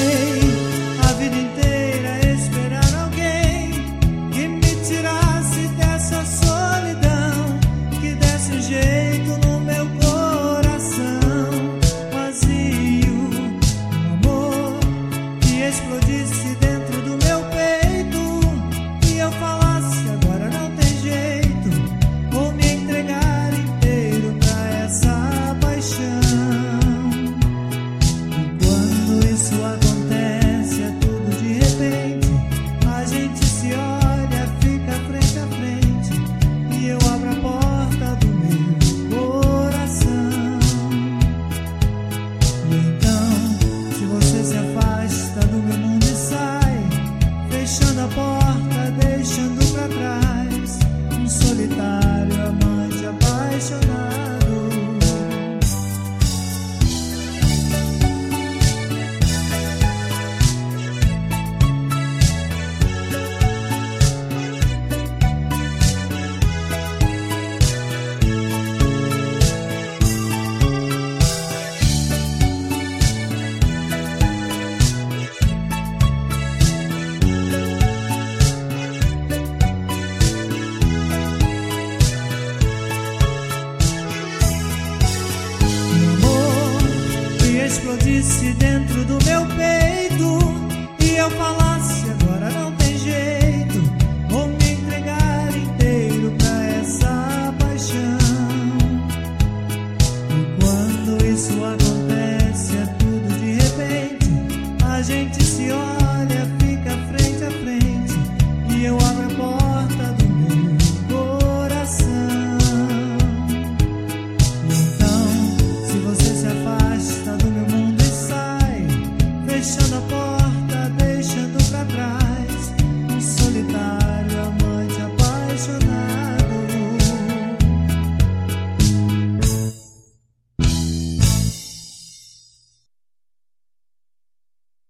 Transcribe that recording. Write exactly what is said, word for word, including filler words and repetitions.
a vida inteira esperar alguém que me tirasse dessa solidão, que desse um jeito no meu coração vazio, um amor que explodisse dentro do meu peito e eu falasse agora não tem jeito, vou me entregar inteiro pra essa paixão. Isso acontece, é tudo de repente. A gente se olha, fica frente a frente e eu abro a porta do meu coração. E então, se você se afasta do meu mundo e sai, fechando a porta, deixando pra trás um solitário amante apaixonado. Explodisse dentro do meu peito e eu falasse agora não tem jeito, vou me entregar inteiro pra essa paixão. E quando isso acontece é tudo de repente, a gente se olha, fica frente a frente e eu abro a porta do meu coração. Então, se você se afasta do meu mundo e sai, fechando a porta,